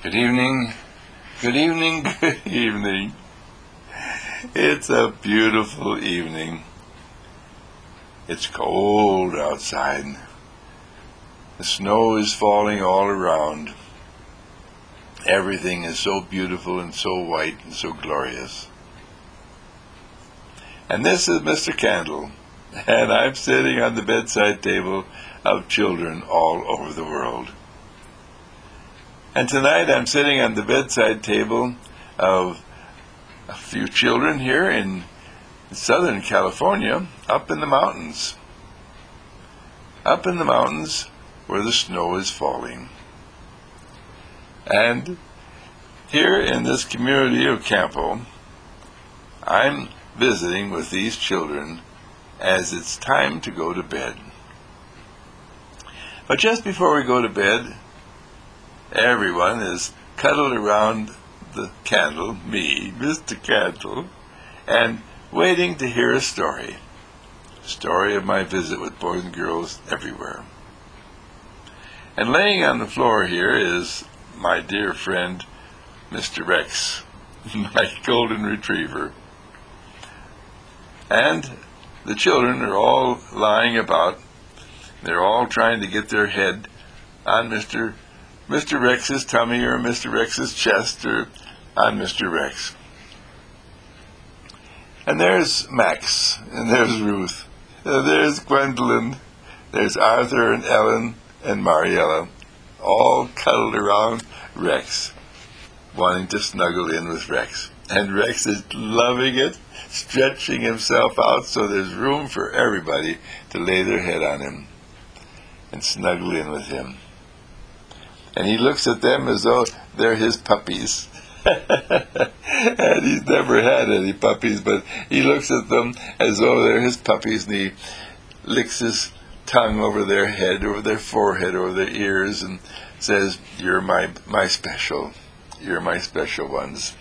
Good evening, good evening, good evening. It's a beautiful evening. It's cold outside. The snow is falling all around. Everything is so beautiful and so white and so glorious. And this is Mr. Candle, and I'm sitting on the bedside table of children all over the world. And tonight I'm sitting on the bedside table of a few children here in Southern California, up in the mountains. Up in the mountains where the snow is falling. And here in this community of Campo, I'm visiting with these children as it's time to go to bed. But just before we go to bed, everyone is cuddled around the candle, me, Mr. Candle, and waiting to hear a story of my visit with boys and girls everywhere. And laying on the floor here is my dear friend, Mr. Rex, my golden retriever. And the children are all lying about. They're all trying to get their head on Mr. Rex's tummy or Mr. Rex's chest or on Mr. Rex. And there's Max, and there's Ruth, and there's Gwendolyn, there's Arthur and Ellen and Mariella, all cuddled around Rex, wanting to snuggle in with Rex. And Rex is loving it, stretching himself out so there's room for everybody to lay their head on him and snuggle in with him. And he looks at them as though they're his puppies. And he's never had any puppies, but he looks at them as though they're his puppies, and he licks his tongue over their head, over their forehead, over their ears, and says, "You're my special. You're my special ones."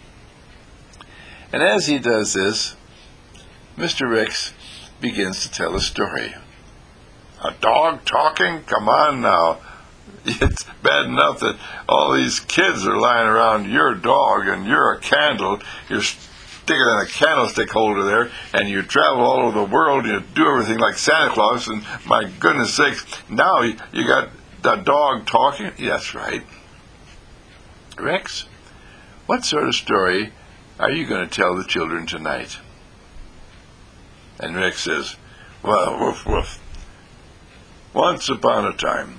And as he does this, Mr. Rex begins to tell a story. A dog talking? Come on now. It's bad enough that all these kids are lying around your dog, and you're a candle. You're sticking in a candlestick holder there, and you travel all over the world, and you do everything like Santa Claus, and my goodness sakes, now you got the dog talking? That's right. Rex, what sort of story are you going to tell the children tonight? And Rex says, "Well, woof, woof. Once upon a time,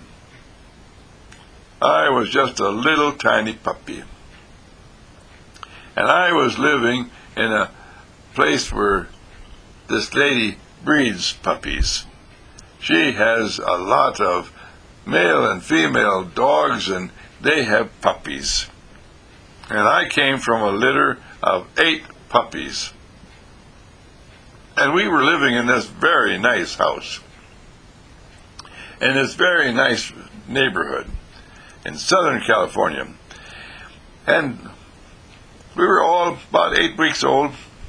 I was just a little tiny puppy. And I was living in a place where this lady breeds puppies. She has a lot of male and female dogs, and they have puppies. And I came from a litter of 8 puppies. And we were living in this very nice house, in this very nice neighborhood in Southern California. And we were all about 8 weeks old,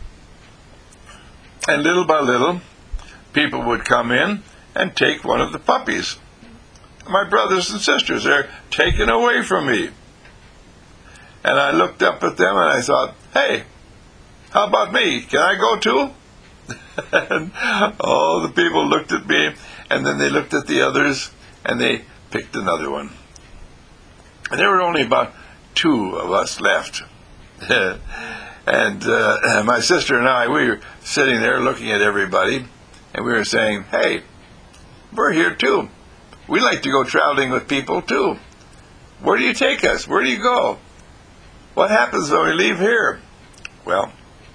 and little by little, people would come in and take one of the puppies. My brothers and sisters, they're taken away from me. And I looked up at them and I thought, hey, how about me? Can I go too? And all the people looked at me, and then they looked at the others, and they picked another one. And there were only about 2 of us left. And my sister and I, we were sitting there looking at everybody, and we were saying, hey, we're here too. We like to go traveling with people too. Where do you take us? Where do you go? What happens when we leave here? Well,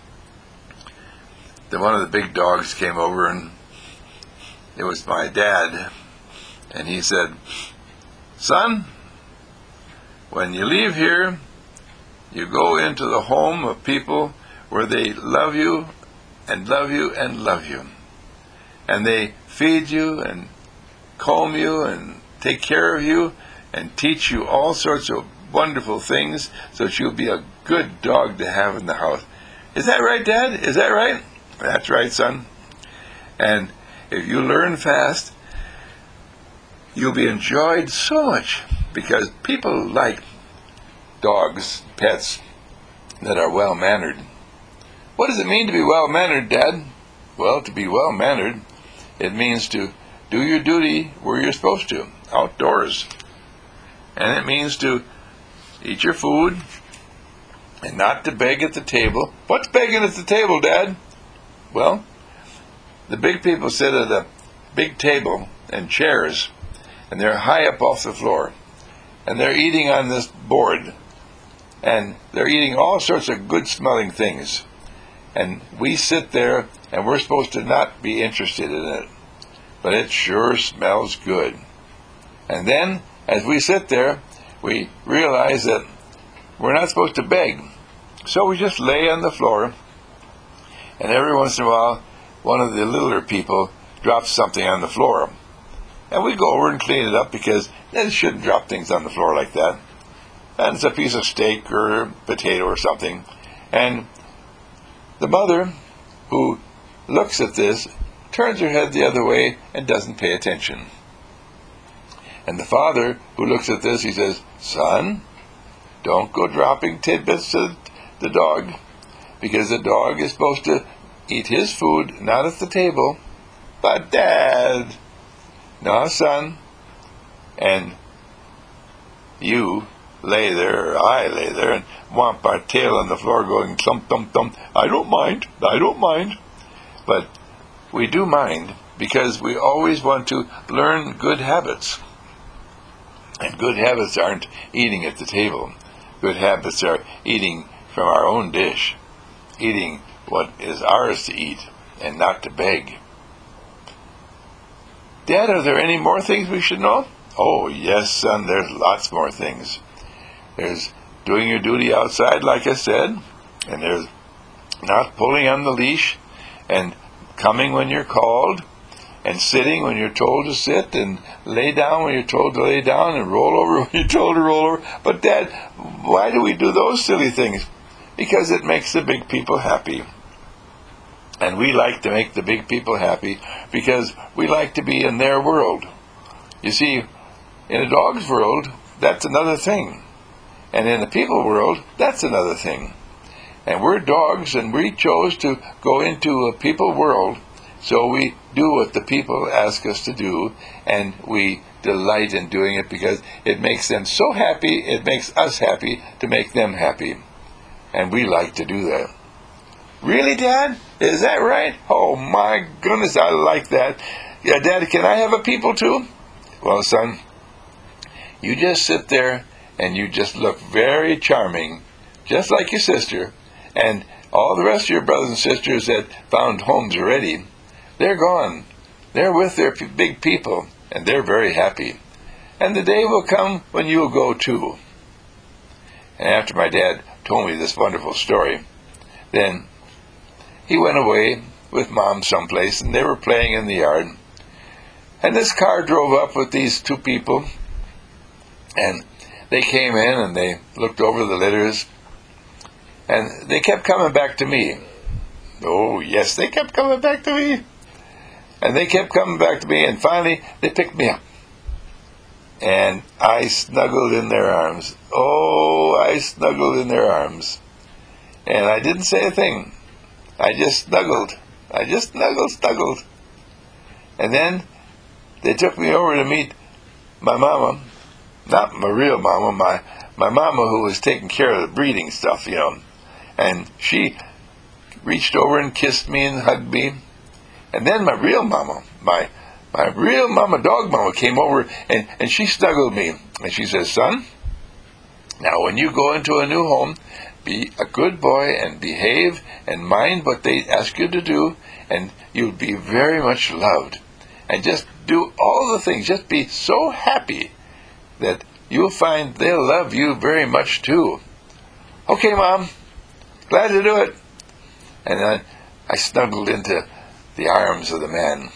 then one of the big dogs came over, and it was my dad, and he said, son, when you leave here, you go into the home of people where they love you and love you and love you. And they feed you and comb you and take care of you and teach you all sorts of wonderful things so that you'll be a good dog to have in the house. Is that right, Dad? Is that right? That's right, son. And if you learn fast, you'll be enjoyed so much, because people like dogs, pets, that are well-mannered. What does it mean to be well-mannered, Dad? Well, to be well-mannered, it means to do your duty where you're supposed to, outdoors. And it means to eat your food and not to beg at the table. What's begging at the table, Dad? Well, the big people sit at a big table and chairs, and they're high up off the floor, and they're eating on this board, and they're eating all sorts of good-smelling things. And we sit there, and we're supposed to not be interested in it. But it sure smells good. And then, as we sit there, we realize that we're not supposed to beg. So we just lay on the floor, and every once in a while, one of the littler people drops something on the floor. And we go over and clean it up, because they shouldn't drop things on the floor like that. And it's a piece of steak or a potato or something. And the mother, who looks at this, turns her head the other way and doesn't pay attention. And the father, who looks at this, he says, "Son, don't go dropping tidbits to the dog, because the dog is supposed to eat his food, not at the table." "But Dad." "No, son." And you lay there, or I lay there, and whomp our tail on the floor going thump, thump, thump. I don't mind. But we do mind, because we always want to learn good habits. And good habits aren't eating at the table. Good habits are eating from our own dish, eating what is ours to eat, and not to beg. Dad, are there any more things we should know? Oh, yes, son, there's lots more things. There's doing your duty outside, like I said, and there's not pulling on the leash, and coming when you're called, and sitting when you're told to sit, and lay down when you're told to lay down, and roll over when you're told to roll over. But Dad, why do we do those silly things? Because it makes the big people happy. And we like to make the big people happy because we like to be in their world. You see, in a dog's world, that's another thing. And in the people world, that's another thing. And we're dogs, and we chose to go into a people world, so we do what the people ask us to do, and we delight in doing it because it makes them so happy, it makes us happy to make them happy. And we like to do that. Really, Dad? Is that right? Oh, my goodness, I like that. Yeah, Dad, can I have a people too? Well, son, you just sit there and you just look very charming, just like your sister, and all the rest of your brothers and sisters that found homes already, they're gone. They're with their big people, and they're very happy. And the day will come when you'll go too. And after my dad told me this wonderful story, then he went away with Mom someplace, and they were playing in the yard. And this car drove up with these two people, and they came in and they looked over the litters, and they kept coming back to me. Oh, yes, they kept coming back to me. And they kept coming back to me, and finally they picked me up. And I snuggled in their arms. Oh, I snuggled in their arms. And I didn't say a thing. I just snuggled. I just snuggled. And then they took me over to meet my mama. Not my real mama, my mama who was taking care of the breeding stuff, you know. And she reached over and kissed me and hugged me. And then my real mama, my real mama, dog mama, came over and she snuggled me. And she says, "Son, now when you go into a new home, be a good boy and behave and mind what they ask you to do, and you'll be very much loved. And just do all the things. Just be so happy that you'll find they'll love you very much too." "Okay, Mom, glad to do it." And then I snuggled into the arms of the man.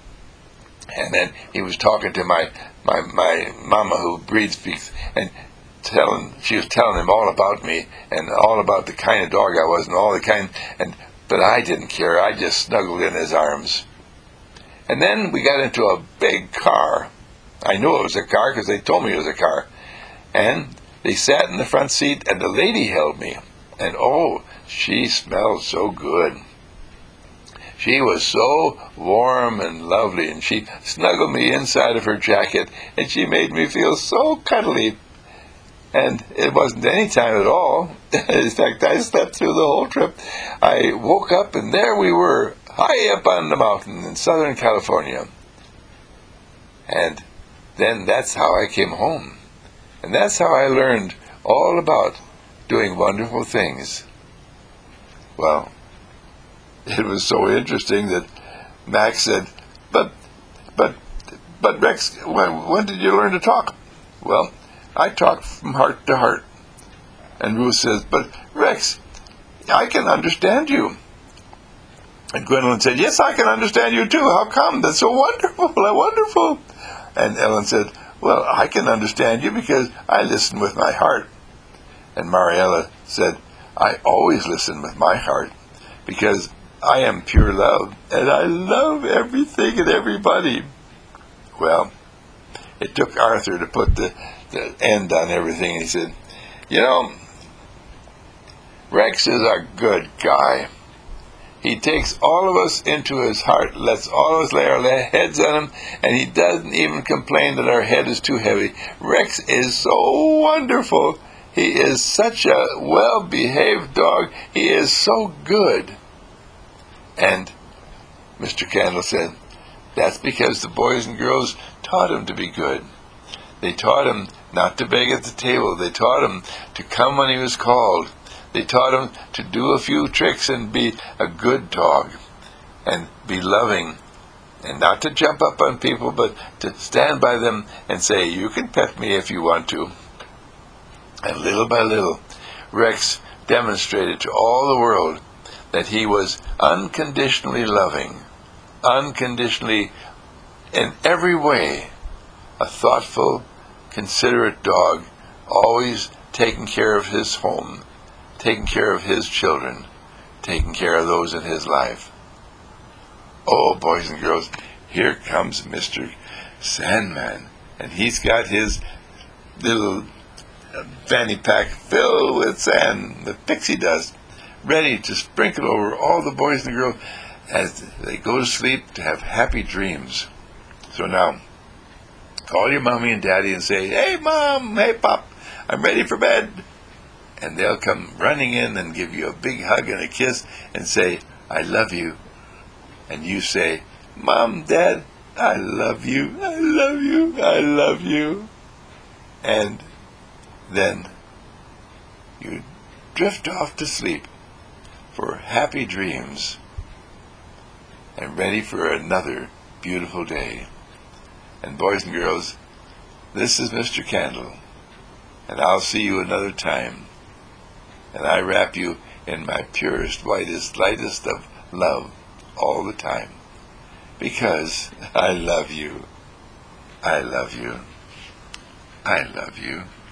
And then he was talking to my mama who breeds pigs, and she was telling him all about me and all about the kind of dog I was and all the kind, but I didn't care. I just snuggled in his arms. And then we got into a big car. I knew it was a car because they told me it was a car. And they sat in the front seat, and the lady held me. And oh, she smelled so good. She was so warm and lovely, and she snuggled me inside of her jacket, and she made me feel so cuddly. And it wasn't any time at all. In fact, I slept through the whole trip. I woke up, and there we were, high up on the mountain in Southern California. And then that's how I came home. And that's how I learned all about doing wonderful things. Well, it was so interesting that Max said, but Rex, when did you learn to talk? Well, I talk from heart to heart. And Ruth says, but Rex, I can understand you. And Gwendolyn said, yes, I can understand you too. How come? That's so wonderful, wonderful. And Ellen said, well, I can understand you because I listen with my heart. And Mariella said, I always listen with my heart because I am pure love, and I love everything and everybody. Well, it took Arthur to put the end on everything. He said, you know, Rex is a good guy. He takes all of us into his heart, lets all of us lay our heads on him, and he doesn't even complain that our head is too heavy. Rex is so wonderful. He is such a well-behaved dog. He is so good. And Mr. Candle said, that's because the boys and girls taught him to be good. They taught him not to beg at the table. They taught him to come when he was called. They taught him to do a few tricks and be a good dog and be loving and not to jump up on people, but to stand by them and say, you can pet me if you want to. And little by little, Rex demonstrated to all the world that he was unconditionally loving, unconditionally, in every way, a thoughtful, considerate dog, always taking care of his home, taking care of his children, taking care of those in his life. Oh, boys and girls, here comes Mr. Sandman, and he's got his little fanny pack filled with sand, with pixie dust, ready to sprinkle over all the boys and girls as they go to sleep to have happy dreams. So now, call your mommy and daddy and say, hey mom, hey pop, I'm ready for bed. And they'll come running in and give you a big hug and a kiss and say, I love you. And you say, Mom, Dad, I love you, I love you, I love you. And then you drift off to sleep for happy dreams and ready for another beautiful day. And boys and girls, this is Mr. Candle, and I'll see you another time. And I wrap you in my purest, whitest, lightest of love all the time. Because I love you. I love you. I love you.